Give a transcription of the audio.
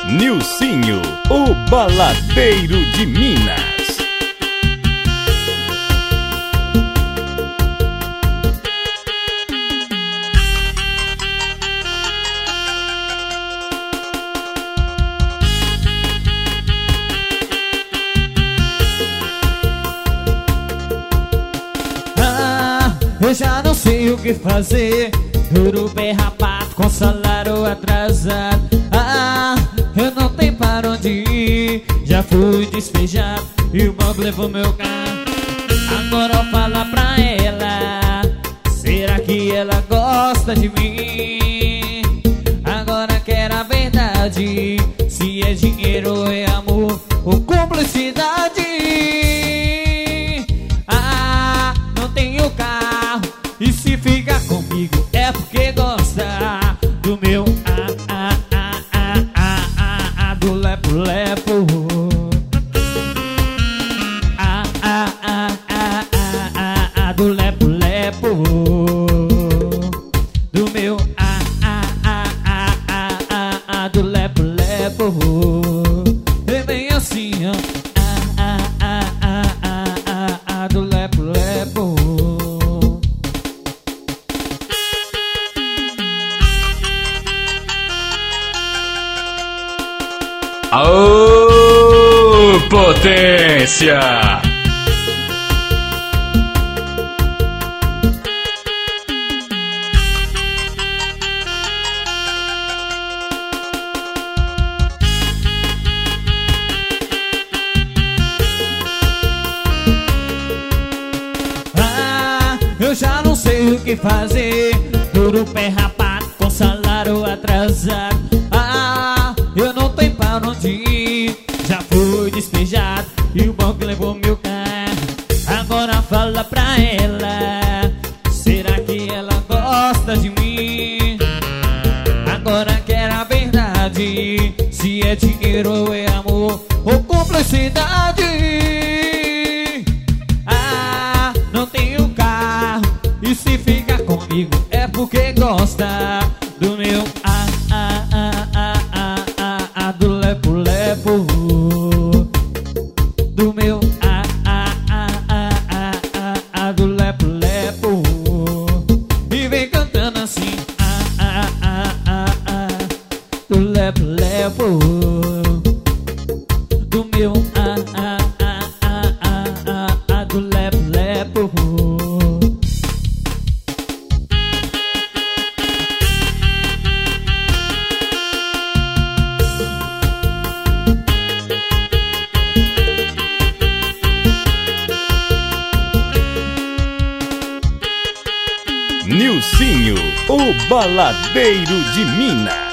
Nilcinho, o baladeiro de Minas. Eu já não sei o que fazer. Juro bem rapado, com salário atrasado. Eu não tenho para onde ir. Já fui despejado e o mob levou meu carro. Agora eu falo pra ela, será que ela gosta de mim? Agora quero a verdade, se é dinheiro ou é amor ou cumplicidade. Não tenho carro, e se fica comigo é porque gosta do meu do lepo-lepo. Do lepo-lepo. Do meu do lepo-lepo. É bem assim, do lepo-lepo. Aô, potência! Eu já não sei o que fazer. Duro pé rapado, com salário atrasado. Eu não tenho para onde ir. Já fui despejado e o banco levou meu carro. Agora fala pra ela, será que ela gosta de mim? Agora quero a verdade, se é dinheiro ou é amor ou cumplicidade. Não tenho carro, e se fica comigo é porque gosta do meu do lepo-lepo. Do meu do lepo-lepo. E vem cantando assim do lepo-lepo. Do meu do lepo-lepo. Nilcinho, o baladeiro de Minas.